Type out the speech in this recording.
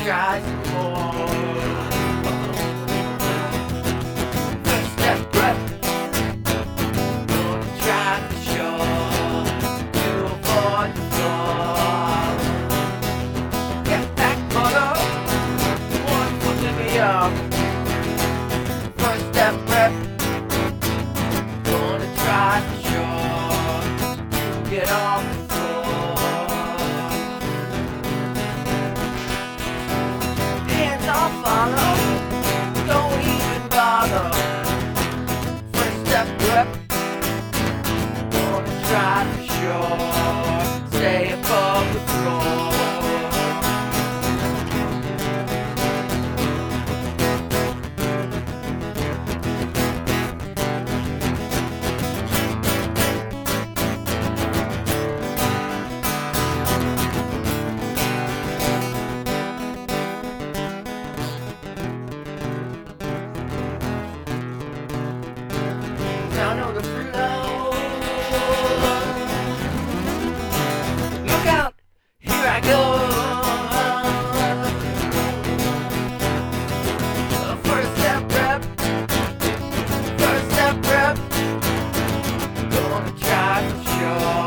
try some more. First step prep, gonna try for sure to avoid the fall. Get back, mother, one foot in the arm. First step prep, gonna try for sure to get off the floor. Hands off, follow, don't even bother. First step prep, gonna try for sure, stay above the floor. Down on the floor. Look out, here I go. First step prep, first step prep, gonna try for sure.